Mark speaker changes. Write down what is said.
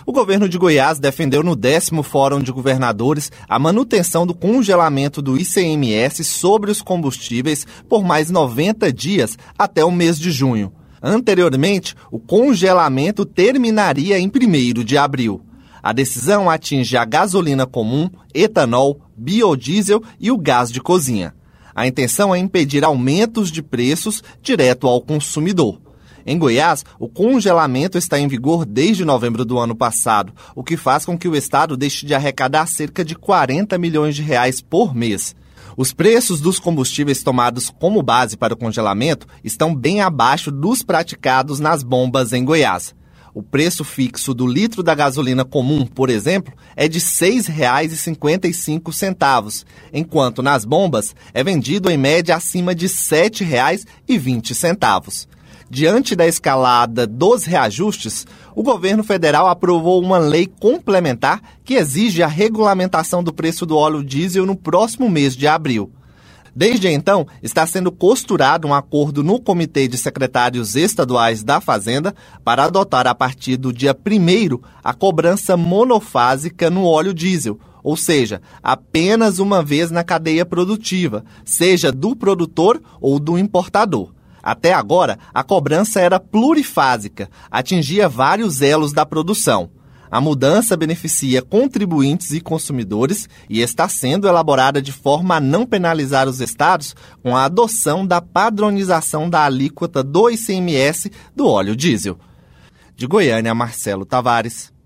Speaker 1: O governo de Goiás defendeu no 10º Fórum de Governadores a manutenção do congelamento do ICMS sobre os combustíveis por mais 90 dias até o mês de junho. Anteriormente, o congelamento terminaria em 1º de abril. A decisão atinge a gasolina comum, etanol, biodiesel e o gás de cozinha. A intenção é impedir aumentos de preços direto ao consumidor. Em Goiás, o congelamento está em vigor desde novembro do ano passado, o que faz com que o estado deixe de arrecadar cerca de 40 milhões de reais por mês. Os preços dos combustíveis tomados como base para o congelamento estão bem abaixo dos praticados nas bombas em Goiás. O preço fixo do litro da gasolina comum, por exemplo, é de R$ 6,55, enquanto nas bombas é vendido em média acima de R$ 7,20. Diante da escalada dos reajustes, o governo federal aprovou uma lei complementar que exige a regulamentação do preço do óleo diesel no próximo mês de abril. Desde então, está sendo costurado um acordo no Comitê de Secretários Estaduais da Fazenda para adotar a partir do dia 1º a cobrança monofásica no óleo diesel, ou seja, apenas uma vez na cadeia produtiva, seja do produtor ou do importador. Até agora, a cobrança era plurifásica, atingia vários elos da produção. A mudança beneficia contribuintes e consumidores e está sendo elaborada de forma a não penalizar os estados com a adoção da padronização da alíquota do ICMS do óleo diesel. De Goiânia, Marcelo Tavares.